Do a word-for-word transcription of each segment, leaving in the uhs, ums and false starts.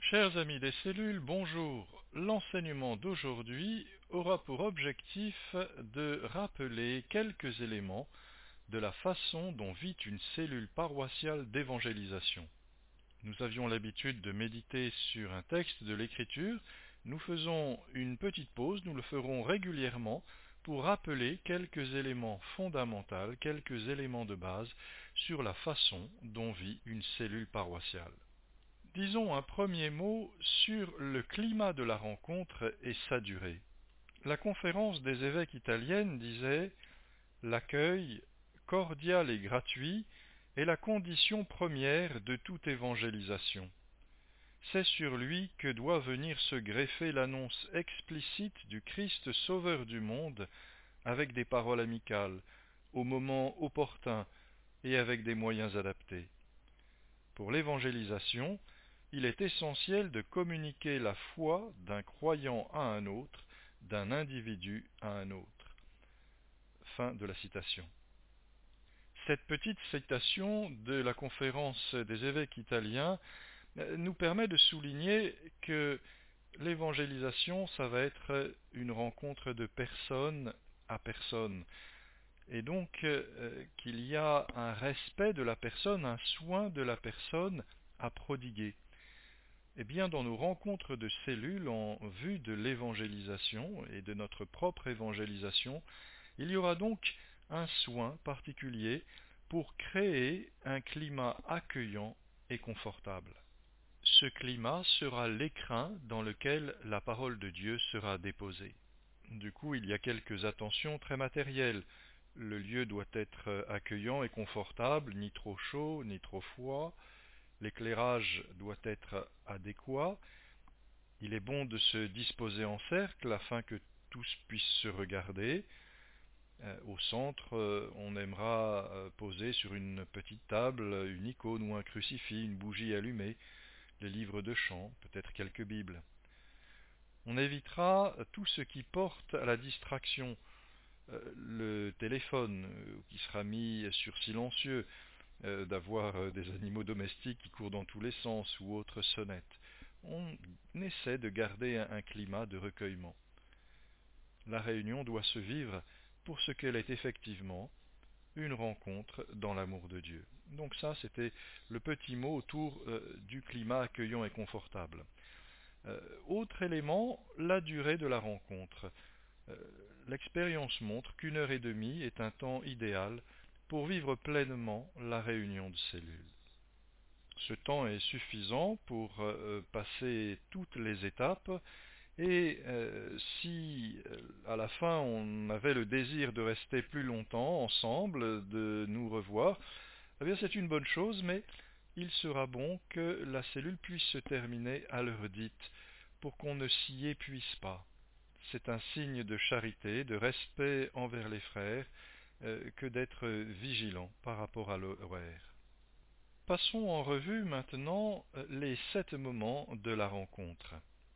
Chers amis des cellules, bonjour. L'enseignement d'aujourd'hui aura pour objectif de rappeler quelques éléments de la façon dont vit une cellule paroissiale d'évangélisation. Nous avions l'habitude de méditer sur un texte de l'Écriture. Nous faisons une petite pause, nous le ferons régulièrement pour rappeler quelques éléments fondamentaux, quelques éléments de base sur la façon dont vit une cellule paroissiale. Disons un premier mot sur le climat de la rencontre et sa durée. La conférence des évêques italienne disait « L'accueil, cordial et gratuit, est la condition première de toute évangélisation. C'est sur lui que doit venir se greffer l'annonce explicite du Christ sauveur du monde avec des paroles amicales, au moment opportun et avec des moyens adaptés. Pour l'évangélisation, il est essentiel de communiquer la foi d'un croyant à un autre, d'un individu à un autre. » Fin de la citation. Cette petite citation de la conférence des évêques italiens nous permet de souligner que l'évangélisation, ça va être une rencontre de personne à personne. Et donc euh, qu'il y a un respect de la personne, un soin de la personne à prodiguer. Eh bien, dans nos rencontres de cellules en vue de l'évangélisation et de notre propre évangélisation, il y aura donc un soin particulier pour créer un climat accueillant et confortable. Ce climat sera l'écrin dans lequel la parole de Dieu sera déposée. Du coup, il y a quelques attentions très matérielles. Le lieu doit être accueillant et confortable, ni trop chaud, ni trop froid. L'éclairage doit être adéquat. Il est bon de se disposer en cercle afin que tous puissent se regarder. Euh, au centre, euh, on aimera euh, poser sur une petite table une icône ou un crucifix, une bougie allumée, les livres de chant, peut-être quelques bibles. On évitera tout ce qui porte à la distraction, euh, le téléphone euh, qui sera mis sur silencieux, Euh, d'avoir euh, des animaux domestiques qui courent dans tous les sens ou autres sonnettes. On essaie de garder un, un climat de recueillement. La réunion doit se vivre pour ce qu'elle est effectivement, une rencontre dans l'amour de Dieu. Donc ça, c'était le petit mot autour euh, du climat accueillant et confortable. Euh, autre élément, la durée de la rencontre. Euh, L'expérience montre qu'une heure et demie est un temps idéal pour vivre pleinement la réunion de cellules. Ce temps est suffisant pour euh, passer toutes les étapes et euh, si euh, à la fin on avait le désir de rester plus longtemps ensemble, de nous revoir, eh bien c'est une bonne chose, mais il sera bon que la cellule puisse se terminer à l'heure dite pour qu'on ne s'y épuise pas. C'est un signe de charité, de respect envers les frères, euh, que d'être vigilant par rapport à l'horaire. Passons en revue maintenant les sept moments de la rencontre.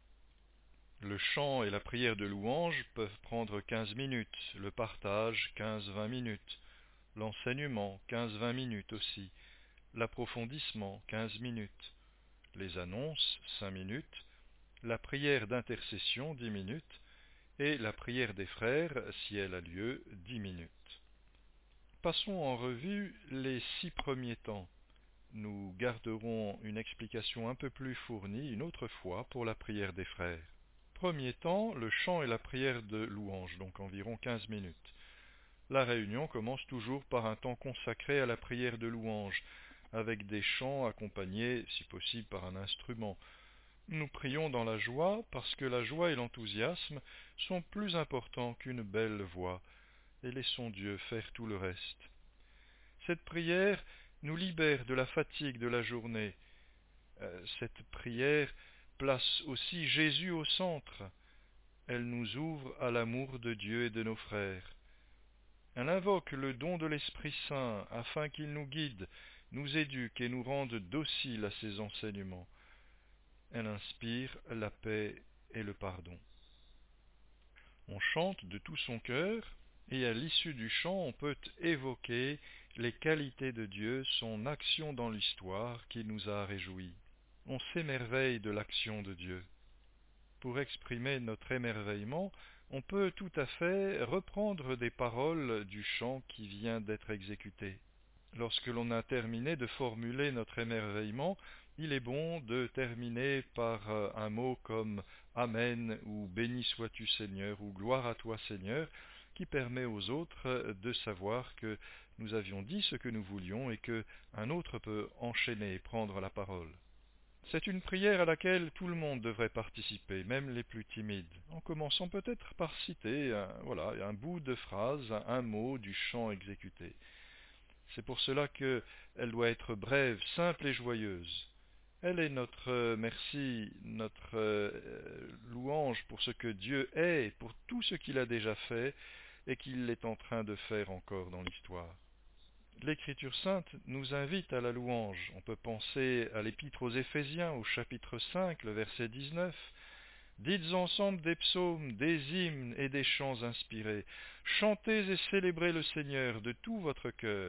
Le chant et la prière de louange peuvent prendre quinze minutes, le partage quinze à vingt minutes, l'enseignement quinze à vingt minutes aussi, l'approfondissement quinze minutes, les annonces cinq minutes, la prière d'intercession dix minutes, et la prière des frères, si elle a lieu, dix minutes. Passons en revue les six premiers temps. Nous garderons une explication un peu plus fournie une autre fois pour la prière des frères. Premier temps, le chant et la prière de louange, donc environ quinze minutes. La réunion commence toujours par un temps consacré à la prière de louange, avec des chants accompagnés, si possible, par un instrument. Nous prions dans la joie parce que la joie et l'enthousiasme sont plus importants qu'une belle voix, et laissons Dieu faire tout le reste. Cette prière nous libère de la fatigue de la journée. Euh, cette prière place aussi Jésus au centre. Elle nous ouvre à l'amour de Dieu et de nos frères. Elle invoque le don de l'Esprit Saint afin qu'il nous guide, nous éduque et nous rende dociles à ses enseignements. Elle inspire la paix et le pardon. On chante de tout son cœur, et à l'issue du chant, on peut évoquer les qualités de Dieu, son action dans l'histoire qui nous a réjouis. on s'émerveille de l'action de Dieu. Pour exprimer notre émerveillement, on peut tout à fait reprendre des paroles du chant qui vient d'être exécuté. Lorsque l'on a terminé de formuler notre émerveillement, il est bon de terminer par un mot comme Amen ou Béni sois-tu Seigneur ou Gloire à toi Seigneur, qui permet aux autres de savoir que nous avions dit ce que nous voulions et que un autre peut enchaîner et prendre la parole. C'est une prière à laquelle tout le monde devrait participer, même les plus timides, en commençant peut-être par citer un, voilà, un bout de phrase, un mot du chant exécuté. C'est pour cela qu'elle doit être brève, simple et joyeuse. Elle est notre euh, merci, notre euh, louange pour ce que Dieu est, pour tout ce qu'il a déjà fait et qu'il est en train de faire encore dans l'histoire. L'Écriture sainte nous invite à la louange. On peut penser à l'Épître aux Éphésiens, au chapitre cinq, le verset dix-neuf. Dites ensemble des psaumes, des hymnes et des chants inspirés. Chantez et célébrez le Seigneur de tout votre cœur.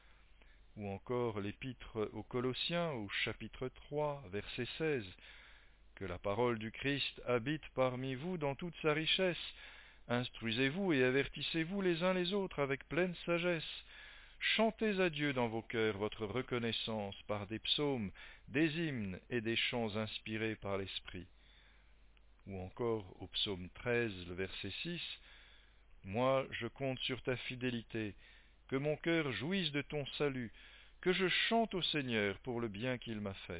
Ou encore l'Épître aux Colossiens, au chapitre trois, verset seize. Que la parole du Christ habite parmi vous dans toute sa richesse. Instruisez-vous et avertissez-vous les uns les autres avec pleine sagesse. Chantez à Dieu dans vos cœurs votre reconnaissance par des psaumes, des hymnes et des chants inspirés par l'Esprit. Ou encore au psaume treize, le verset six, « Moi, je compte sur ta fidélité, que mon cœur jouisse de ton salut, que je chante au Seigneur pour le bien qu'il m'a fait. »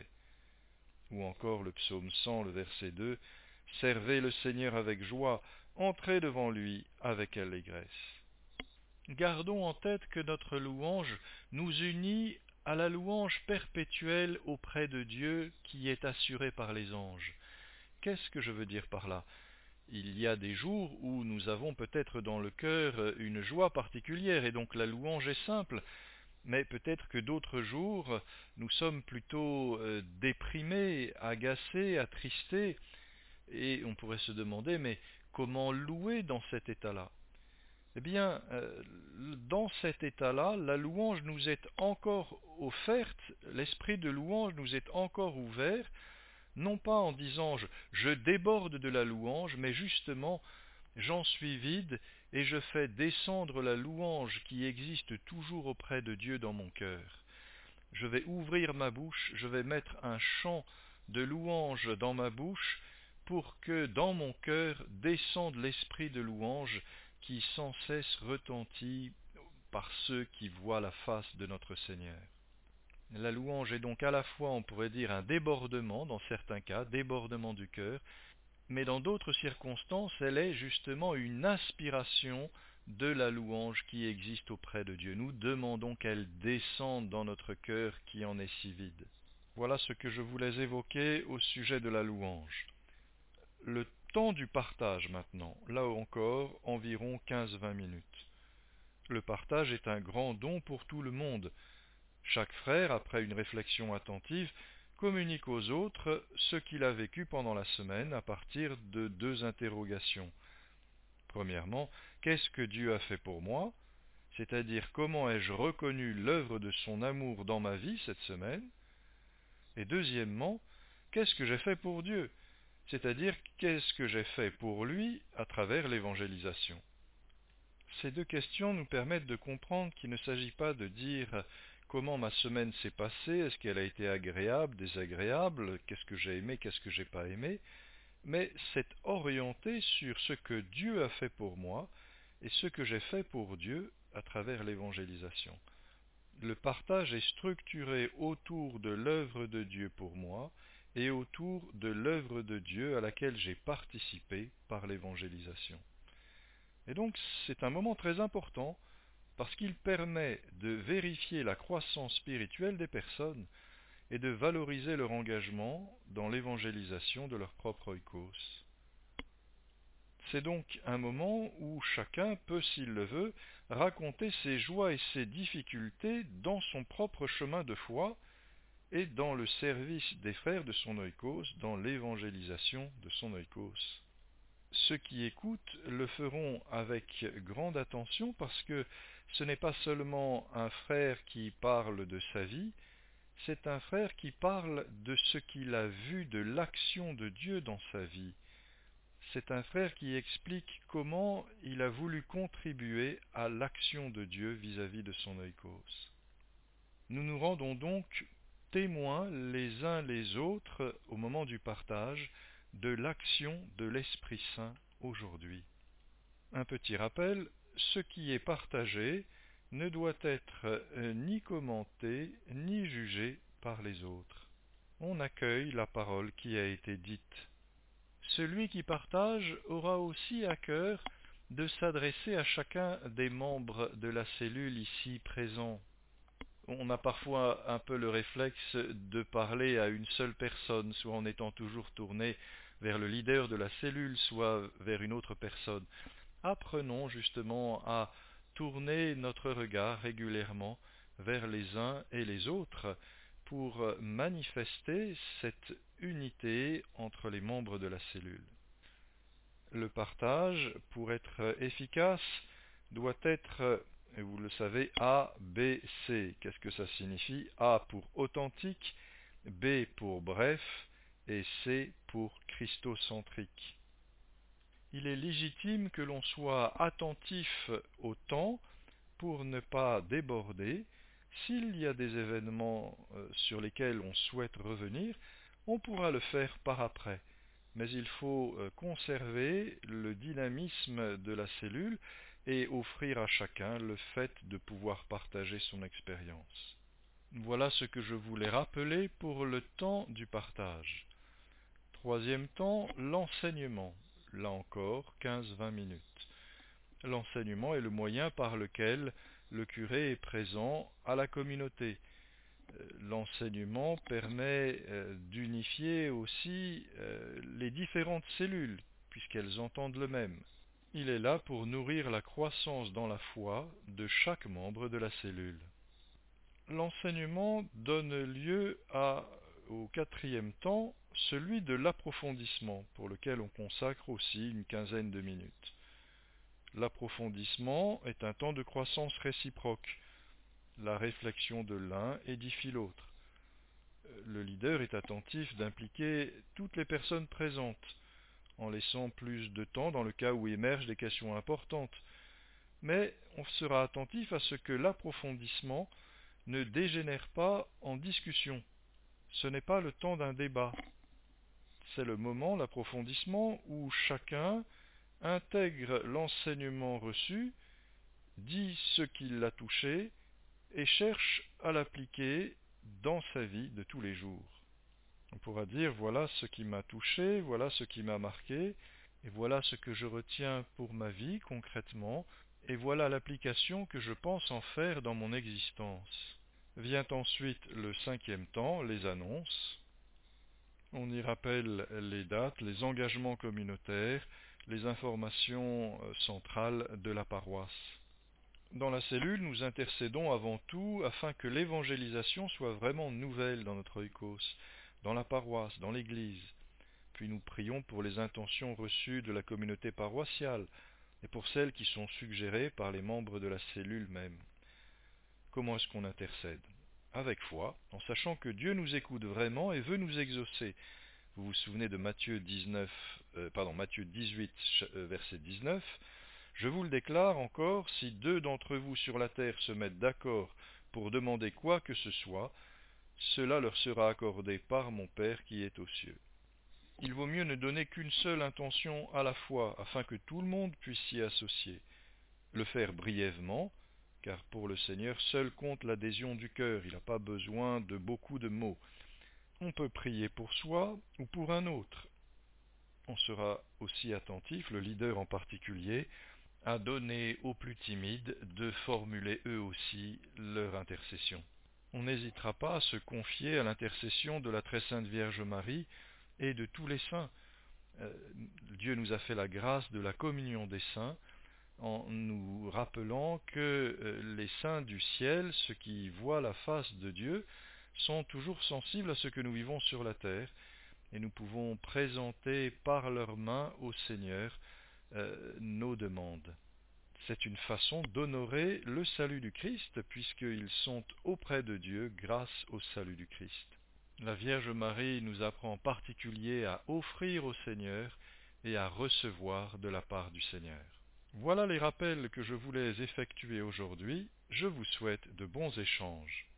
Ou encore le psaume cent, le verset deux, « Servez le Seigneur avec joie, entrez devant lui avec allégresse. » Gardons en tête que notre louange nous unit à la louange perpétuelle auprès de Dieu qui est assurée par les anges. Qu'est-ce que je veux dire par là? Il y a des jours où nous avons peut-être dans le cœur une joie particulière et donc la louange est simple, mais peut-être que d'autres jours nous sommes plutôt euh, déprimés, agacés, attristés, et on pourrait se demander mais comment louer dans cet état-là? Eh bien, euh, dans cet état-là, la louange nous est encore offerte, l'esprit de louange nous est encore ouvert, non pas en disant je, je déborde de la louange, mais justement j'en suis vide et je fais descendre la louange qui existe toujours auprès de Dieu dans mon cœur. Je vais ouvrir ma bouche, je vais mettre un chant de louange dans ma bouche pour que dans mon cœur descende l'esprit de louange qui sans cesse retentit par ceux qui voient la face de notre Seigneur. La louange est donc à la fois, on pourrait dire, un débordement, dans certains cas, débordement du cœur, mais dans d'autres circonstances, elle est justement une aspiration de la louange qui existe auprès de Dieu. Nous demandons qu'elle descende dans notre cœur qui en est si vide. Voilà ce que je voulais évoquer au sujet de la louange. Le temps du partage maintenant, là encore, environ quinze à vingt minutes. Le partage est un grand don pour tout le monde. Chaque frère, après une réflexion attentive, communique aux autres ce qu'il a vécu pendant la semaine à partir de deux interrogations. Premièrement, qu'est-ce que Dieu a fait pour moi? C'est-à-dire comment ai-je reconnu l'œuvre de son amour dans ma vie cette semaine? Et deuxièmement, qu'est-ce que j'ai fait pour Dieu? C'est-à-dire qu'est-ce que j'ai fait pour lui à travers l'évangélisation? Ces deux questions nous permettent de comprendre qu'il ne s'agit pas de dire comment ma semaine s'est passée, est-ce qu'elle a été agréable, désagréable, qu'est-ce que j'ai aimé, qu'est-ce que j'ai pas aimé, mais c'est orienté sur ce que Dieu a fait pour moi et ce que j'ai fait pour Dieu à travers l'évangélisation. Le partage est structuré autour de l'œuvre de Dieu pour moi et autour de l'œuvre de Dieu à laquelle j'ai participé par l'évangélisation. Et donc c'est un moment très important parce qu'il permet de vérifier la croissance spirituelle des personnes et de valoriser leur engagement dans l'évangélisation de leur propre oikos. C'est donc un moment où chacun peut, s'il le veut, raconter ses joies et ses difficultés dans son propre chemin de foi et dans le service des frères de son oikos, dans l'évangélisation de son oikos. Ceux qui écoutent le feront avec grande attention parce que ce n'est pas seulement un frère qui parle de sa vie, c'est un frère qui parle de ce qu'il a vu de l'action de Dieu dans sa vie. C'est un frère qui explique comment il a voulu contribuer à l'action de Dieu vis-à-vis de son oikos. Nous nous rendons donc témoins les uns les autres au moment du partage de l'action de l'Esprit Saint aujourd'hui. Un petit rappel, ce qui est partagé ne doit être ni commenté ni jugé par les autres. On accueille la parole qui a été dite. Celui qui partage aura aussi à cœur de s'adresser à chacun des membres de la cellule ici présents. On a parfois un peu le réflexe de parler à une seule personne, soit en étant toujours tourné vers le leader de la cellule, soit vers une autre personne. Apprenons justement à tourner notre regard régulièrement vers les uns et les autres pour manifester cette unité entre les membres de la cellule. Le partage, pour être efficace, doit être, vous le savez, A, B, C. Qu'est-ce que ça signifie? A pour authentique, B pour bref et C pour christocentrique. Il est légitime que l'on soit attentif au temps pour ne pas déborder. S'il y a des événements sur lesquels on souhaite revenir, on pourra le faire par après. Mais il faut conserver le dynamisme de la cellule et offrir à chacun le fait de pouvoir partager son expérience. Voilà ce que je voulais rappeler pour le temps du partage. Troisième temps, l'enseignement. Là encore, quinze à vingt minutes. L'enseignement est le moyen par lequel le curé est présent à la communauté. L'enseignement permet d'unifier aussi les différentes cellules, puisqu'elles entendent le même. Il est là pour nourrir la croissance dans la foi de chaque membre de la cellule. L'enseignement donne lieu à, au quatrième temps, celui de l'approfondissement, pour lequel on consacre aussi une quinzaine de minutes. L'approfondissement est un temps de croissance réciproque. La réflexion de l'un édifie l'autre. Le leader est attentif d'impliquer toutes les personnes présentes, en laissant plus de temps dans le cas où émergent des questions importantes. Mais on sera attentif à ce que l'approfondissement ne dégénère pas en discussion. Ce n'est pas le temps d'un débat. C'est le moment, l'approfondissement, où chacun intègre l'enseignement reçu, dit ce qui l'a touché et cherche à l'appliquer dans sa vie de tous les jours. On pourra dire voilà ce qui m'a touché, voilà ce qui m'a marqué, et voilà ce que je retiens pour ma vie concrètement, et voilà l'application que je pense en faire dans mon existence. Vient ensuite le cinquième temps, les annonces. On y rappelle les dates, les engagements communautaires, les informations centrales de la paroisse. Dans la cellule, nous intercédons avant tout afin que l'évangélisation soit vraiment nouvelle dans notre oikos, dans la paroisse, dans l'église. Puis nous prions pour les intentions reçues de la communauté paroissiale et pour celles qui sont suggérées par les membres de la cellule même. Comment est-ce qu'on intercède? Avec foi, en sachant que Dieu nous écoute vraiment et veut nous exaucer. Vous vous souvenez de Matthieu dix-neuf, euh, pardon, Matthieu dix-huit, verset dix-neuf. Je vous le déclare encore, si deux d'entre vous sur la terre se mettent d'accord pour demander quoi que ce soit, cela leur sera accordé par mon Père qui est aux cieux. Il vaut mieux ne donner qu'une seule intention à la fois, afin que tout le monde puisse s'y associer. Le faire brièvement, car pour le Seigneur, seul compte l'adhésion du cœur, il n'a pas besoin de beaucoup de mots. On peut prier pour soi ou pour un autre. On sera aussi attentif, le leader en particulier, à donner aux plus timides de formuler eux aussi leur intercession. On n'hésitera pas à se confier à l'intercession de la très sainte Vierge Marie et de tous les saints. Euh, Dieu nous a fait la grâce de la communion des saints en nous rappelant que euh, les saints du ciel, ceux qui voient la face de Dieu, sont toujours sensibles à ce que nous vivons sur la terre et nous pouvons présenter par leurs mains au Seigneur euh, nos demandes. C'est une façon d'honorer le salut du Christ, puisqu'ils sont auprès de Dieu grâce au salut du Christ. La Vierge Marie nous apprend en particulier à offrir au Seigneur et à recevoir de la part du Seigneur. Voilà les rappels que je voulais effectuer aujourd'hui. Je vous souhaite de bons échanges.